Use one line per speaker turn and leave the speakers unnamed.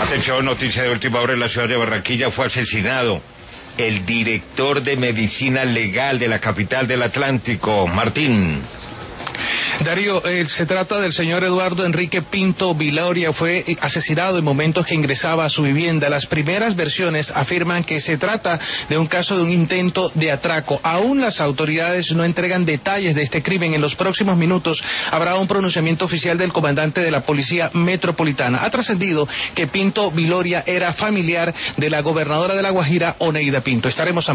Atención, noticia de última hora: en la ciudad de Barranquilla fue asesinado el director de medicina legal de la capital del Atlántico. Martín.
Darío, se trata del señor Eduardo Enrique Pinto Viloria. Fue asesinado en momentos que ingresaba a su vivienda. Las primeras versiones afirman que se trata de un caso de un intento de atraco. Aún las autoridades no entregan detalles de este crimen. En los próximos minutos habrá un pronunciamiento oficial del comandante de la Policía Metropolitana. Ha trascendido que Pinto Viloria era familiar de la gobernadora de La Guajira, Oneida Pinto. Estaremos